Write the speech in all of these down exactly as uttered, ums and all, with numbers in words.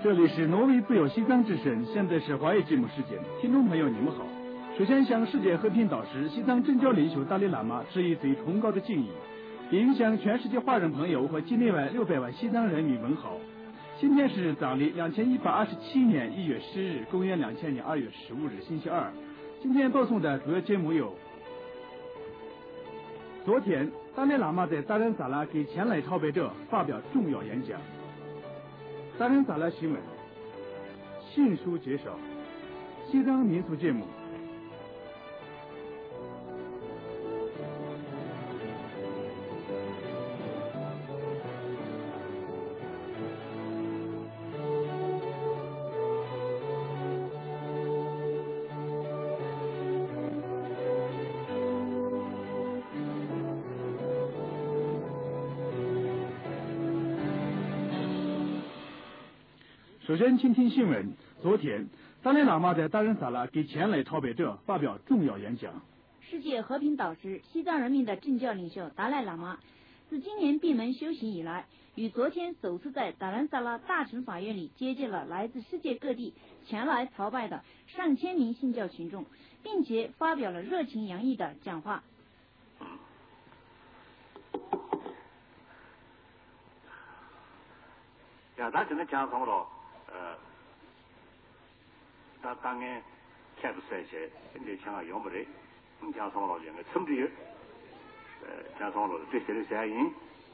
这里是挪威自由西藏之声，现在是华语节目时间，听众朋友你们好。首先向世界和平导师、西藏政教领袖达赖喇嘛致以最崇高的敬意，并向全世界华人朋友和境内外六百万西藏人民问好。今天是藏历两千一百二十七年一月十日，公元两千年二月十五日，星期二。今天播送的主要节目有：昨天，达赖喇嘛在达仁萨拉给前来朝拜者发表重要演讲。达仁萨拉新闻、信书介绍、西藏民俗节目。首先，请听新闻。昨天，达赖喇嘛在达仁萨拉给前来朝拜者发表重要演讲。 世界和平导师、西藏人民的政教领袖达赖喇嘛，自今年闭门修行以来，于昨天首次在达仁萨拉大乘法院里接见了来自世界各地前来朝拜的上千名信教群众，并且发表了热情洋溢的讲话。 呀，他真的讲什么了？呃，他当然看不出来些，现在讲用不来，你讲什么了？两个村里，呃，讲什么了？对谁的声音？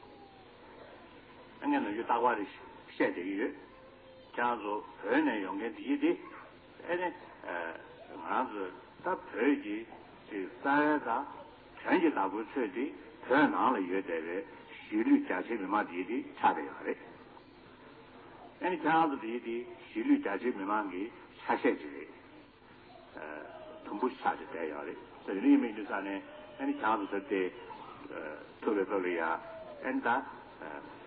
人家呢就打话的现这个月，讲说后呢用个第一的，哎呢呃，这样子他头级就三大全级大部车的头囊了越在的徐律加起密码第的差的要的。那你这样子的的西律加起密码给查下去的，呃，同步查就带要的。这里面就是啥呢？那你这样子说的，呃，特别特别呀，按照呃，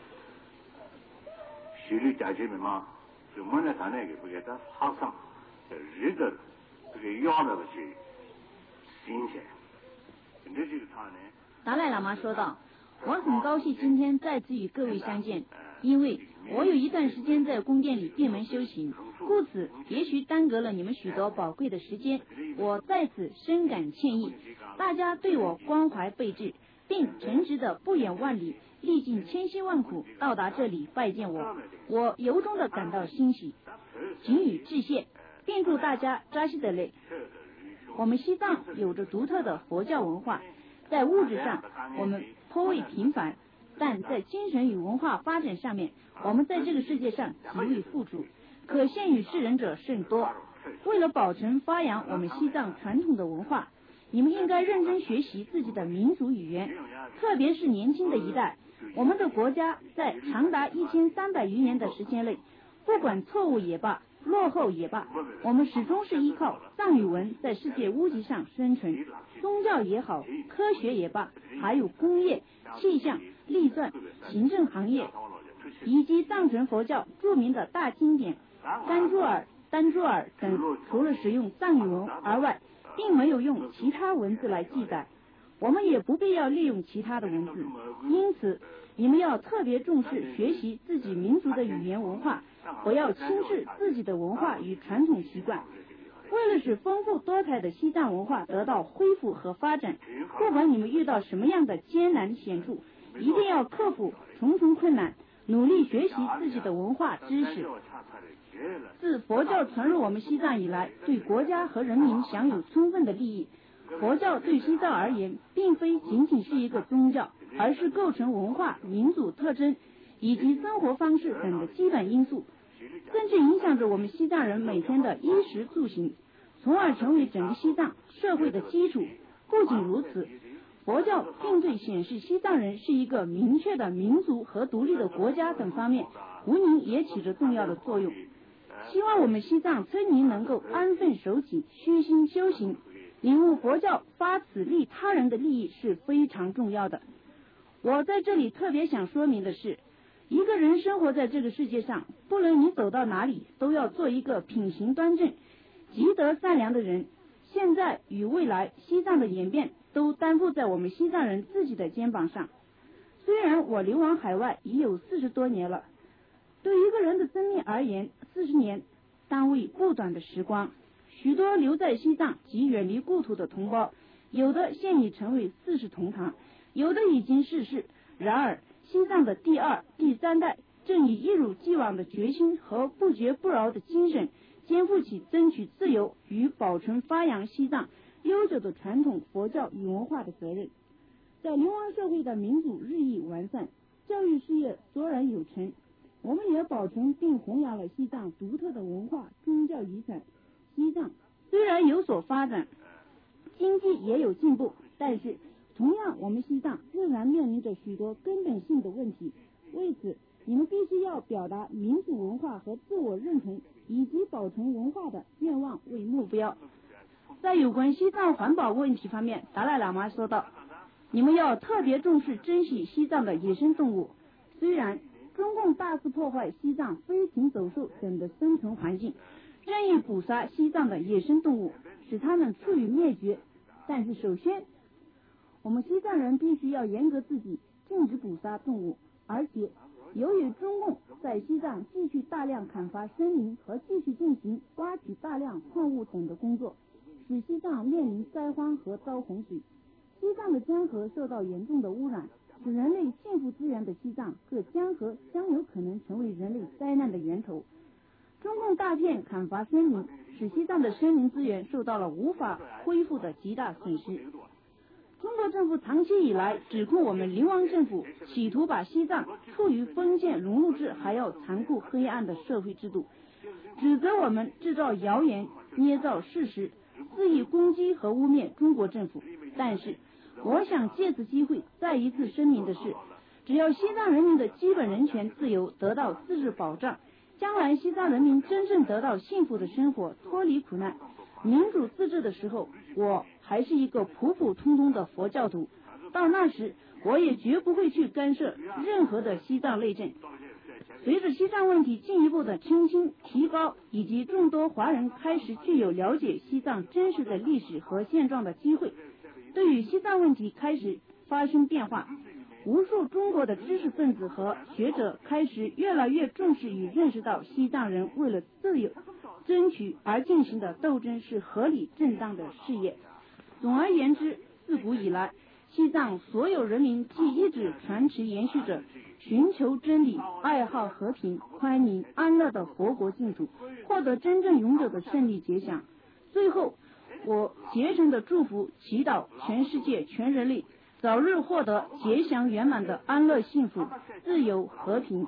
西律加起密码，就我那上那个不给他好上，呃，日的这个要的去新鲜，这就是他呢。 达赖喇嘛说道：“我很高兴今天再次与各位相见。”因为我有一段时间在宫殿里闭门修行，故此也许耽搁了你们许多宝贵的时间，我在此深感歉意。大家对我关怀备至，并诚挚的不远万里，历尽千辛万苦到达这里拜见我，我由衷的感到欣喜，谨予致谢，并祝大家扎西德勒。我们西藏有着独特的佛教文化，在物质上我们颇为平凡，但在精神与文化发展上面，我们在这个世界上极为富足，可献与世人者甚多。为了保存发扬我们西藏传统的文化，你们应该认真学习自己的民族语言，特别是年轻的一代。我们的国家在长达一千三百余年的时间内，不管错误也罢，落后也罢，我们始终是依靠藏语文在世界屋脊上生存。宗教也好，科学也罢，还有工业、气象、历算、行政行业，以及藏传佛教著名的大经典甘珠尔、丹珠尔等，除了使用藏语文而外，并没有用其他文字来记载。我们也不必要利用其他的文字，因此你们要特别重视学习自己民族的语言文化，不要轻视自己的文化与传统习惯。为了使丰富多彩的西藏文化得到恢复和发展，不管你们遇到什么样的艰难险阻，一定要克服重重困难，努力学习自己的文化知识。自佛教传入我们西藏以来，对国家和人民享有充分的利益。佛教对西藏而言，并非仅仅是一个宗教，而是构成文化、民族特征以及生活方式等的基本因素，甚至影响着我们西藏人每天的衣食住行，从而成为整个西藏社会的基础。不仅如此，佛教并对显示西藏人是一个明确的民族和独立的国家等方面，无疑也起着重要的作用。希望我们西藏村民能够安分守己，虚心修行，领悟佛教发此利他人的利益是非常重要的。我在这里特别想说明的是，一个人生活在这个世界上，不论你走到哪里，都要做一个品行端正、积德善良的人。现在与未来，西藏的演变都担负在我们西藏人自己的肩膀上。虽然我流亡海外已有四十多年了，对一个人的生命而言， 四十年单位不短的时光，许多留在西藏及远离故土的同胞，有的现已成为四世同堂，有的已经逝世。然而西藏的第二、第三代正以一如既往的决心和不绝不饶的精神，肩负起争取自由与保存发扬西藏悠久的传统佛教与文化的责任。在流亡社会的民主日益完善，教育事业卓然有成，我们也保存并弘扬了西藏独特的文化宗教遗产。西藏虽然有所发展，经济也有进步，但是同样我们西藏仍然面临着许多根本性的问题。为此，你们必须要表达民主文化和自我认同以及保存文化的愿望为目标。在有关西藏环保问题方面，达赖喇嘛说道，你们要特别重视珍惜西藏的野生动物。虽然中共大肆破坏西藏飞禽走兽等的生存环境，任意捕杀西藏的野生动物，使它们处于灭绝，但是首先我们西藏人必须要严格自己，禁止捕杀动物。而且由于中共在西藏继续大量砍伐森林和继续进行挖取大量矿物等的工作，使西藏面临灾荒和遭洪水。西藏的江河受到严重的污染，使人类幸福资源的西藏各江河将有可能成为人类灾难的源头。中共大片砍伐森林，使西藏的森林资源受到了无法恢复的极大损失。中国政府长期以来指控我们流亡政府企图把西藏处于封建融入制还要残酷黑暗的社会制度，指责我们制造谣言、捏造事实，恣意攻击和污蔑中国政府。但是我想借此机会再一次声明的是，只要西藏人民的基本人权自由得到自治保障，将来西藏人民真正得到幸福的生活，脱离苦难、民主自治的时候，我还是一个普普通通的佛教徒。到那时，我也绝不会去干涉任何的西藏内政。随着西藏问题进一步的澄清、提高，以及众多华人开始具有了解西藏真实的历史和现状的机会，对于西藏问题开始发生变化，无数中国的知识分子和学者开始越来越重视与认识到西藏人为了自由争取而进行的斗争是合理正当的事业。总而言之，自古以来，西藏所有人民既一直传承延续着寻求真理、爱好和平、宽宁、安乐的活国净土，获得真正永久的胜利结想。最后，我虔诚的祝福、祈祷全世界、全人类早日获得吉祥圆满的安乐、幸福、自由、和平。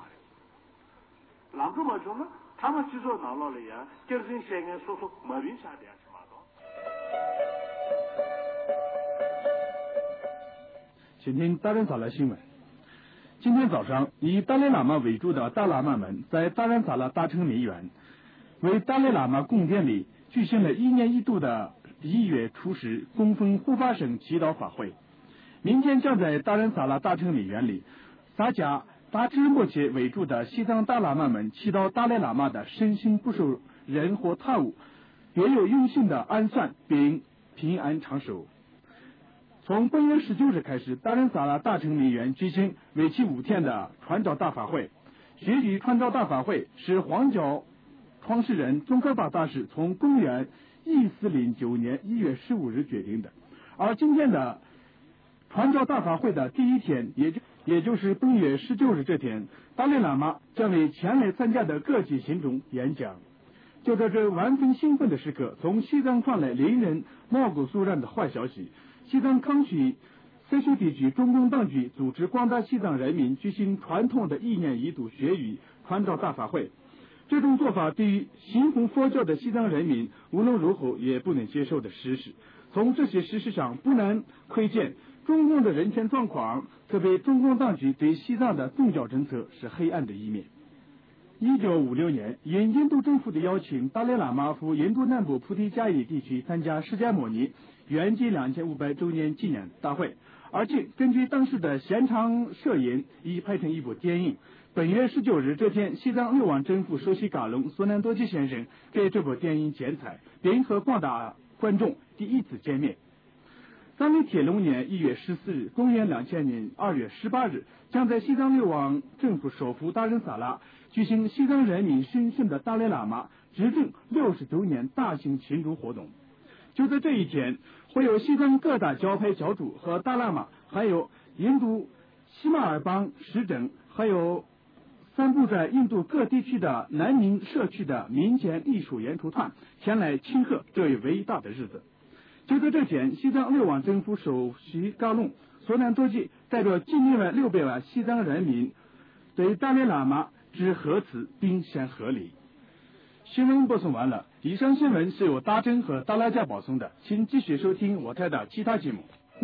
请听达仁萨拉新闻。今天早上，以达赖喇嘛为主的大喇嘛们在达仁萨拉大城梅园为达赖喇嘛供殿里举行了一年一度的一月初十供奉护法神祈祷法会。明天将在达仁萨拉大城梅园里撒迦达支摩切为主的西藏大喇嘛们祈祷达赖喇嘛的身心不受人或他物，别有用心的安算并平安长寿。从本月十九日开始，达仁萨拉大城梅园举行为期五天的传教大法会。学习传教大法会是黄教创始人宗喀巴大师从公元一四零九年一月十五日决定的。而今天的传教大法会的第一天，也就也就是本月十九日这天，达赖喇嘛将为前来参加的各级信众演讲。就在这万分兴奋的时刻，从西藏传来令人毛骨悚然的坏消息。西藏康区塞休地区中共当局组织广大西藏人民举行传统的一年一度学语传教大法会，这种做法对于信奉佛教的西藏人民无论如何也不能接受的事实。从这些事实上不难窥见，中共的人权状况，特别中共当局对西藏的宗教政策是黑暗的一面。一九五六年，因印度政府的邀请，达赖喇嘛赴印度南部菩提迦耶地区参加释迦牟尼圆寂两千五百周年纪念大会，而且根据当时的现场摄影，已拍成一部电影。本月十九日这天，西藏流亡政府首席嘎隆索南多吉先生给这部电影剪彩，并和广大观众第一次见面。 藏历铁龙年一月十四日，公元两千年二月十八日，将在西藏六王政府首府达仁萨拉举行西藏人民神圣的达赖喇嘛执政六十周年大型庆祝活动。就在这一天，会有西藏各大教派教主和达赖喇嘛，还有印度喜马尔邦使者，还有散布在印度各地区的难民社区的民间艺术演出团前来庆贺这一伟大的日子。就在这天，西藏六王政府首席嘎隆索南多吉带着近一万六百万西藏人民对达赖喇嘛致贺词并献贺礼。新闻播送完了，以上新闻是由大珍和达拉加播送的，请继续收听我台的其他节目。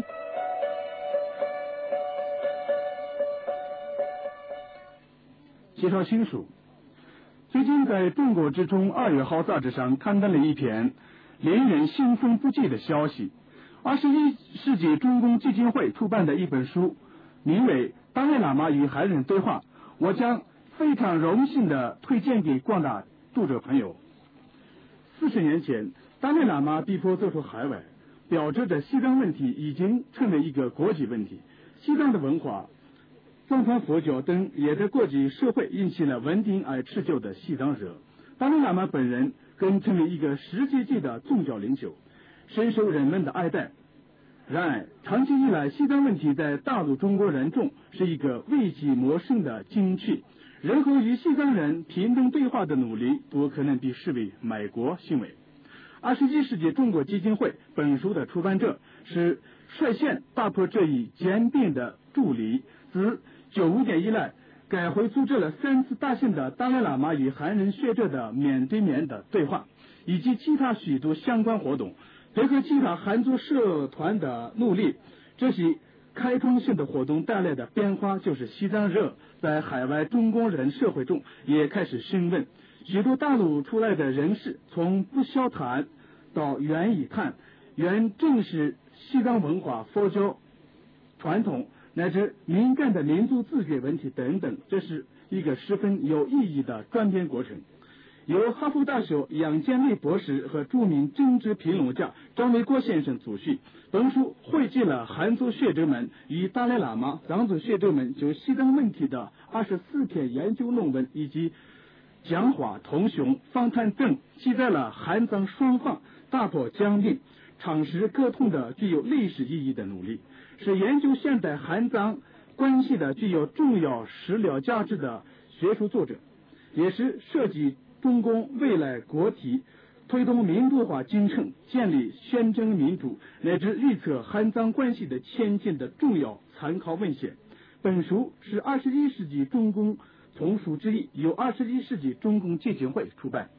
介绍新书。最近在中国之中二月号杂志上刊登了一篇令人兴奋不羁的消息。二十一世纪中共基金会出版的一本书，名为《达赖喇嘛与汉人对话》，我将非常荣幸的推荐给广大读者朋友。四十年前，达赖喇嘛被迫走出海外，标志着西藏问题已经成为一个国际问题。西藏的文化、藏传佛教等也在国际社会引起了稳定而持久的西藏热。达赖喇嘛本人更成为一个世界级的宗教领袖，深受人们的爱戴。然而，长期以来，西藏问题在大陆中国人中是一个危机陌生的禁区。任何与西藏人平等对话的努力，不可能被视为卖国行为。二十一世纪中国基金会本书的出版者是率先打破这一坚定的助力。自九五年以来，该会组织了三次大型的达赖喇嘛与汉人学者的面对面的对话，以及其他许多相关活动，配合其他汉族社团的努力。这些开创性的活动带来的变化，就是西藏热在海外中国人社会中也开始升温。许多大陆出来的人士，从不消谈到愿意谈，愿正视西藏文化、佛教传统乃至敏感的民族自觉问题等等，这是一个十分有意义的转变过程。由哈佛大学杨建伟博士和著名政治评论家张维国先生组序，本书汇集了汉族学者们与达赖喇嘛、藏族学者们就西藏问题的二十四篇研究论文以及讲话、通讯、访谈等，记载了汉藏双方打破僵硬、尝试沟通的具有历史意义的努力，是研究现代汉藏关系的具有重要史料价值的学术作者，也是涉及中共未来国体、推动民主化进程、建立宪政民主乃至预测汉藏关系的前进的重要参考文献。本书是二十一世纪中共丛书之一，由二十一世纪中共基金会出版。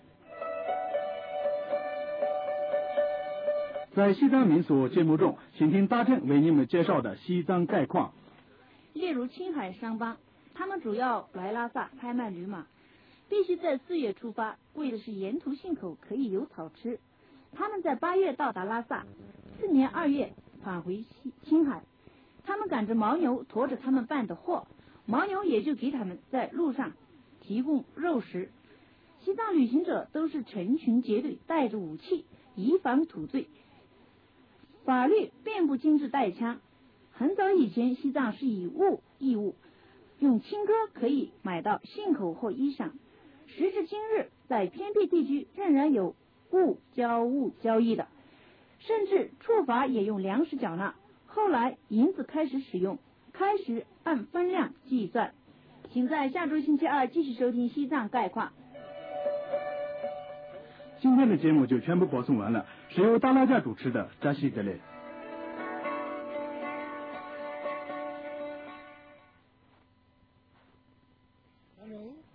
在西藏民俗节目中，请听大珍为你们介绍的西藏概况。 例如青海商帮，他们主要来拉萨拍卖驴马，必须在四月出发，为的是沿途信口可以有草吃。他们在八月到达拉萨，次年二月返回青海。他们赶着牦牛驮着他们办的货，牦牛也就给他们在路上提供肉食。西藏旅行者都是成群结队，带着武器，以防土罪。法律并不禁止带枪。很早以前，西藏是以物易物，用青稞可以买到信口或衣裳。时至今日，在偏僻地区仍然有物交物交易的，甚至处罚也用粮食缴纳。后来银子开始使用，开始按分量计算。请在下周星期二继续收听西藏概况。 今天的节目就全部播送完了，是由达拉加主持的扎西格列。 Hello。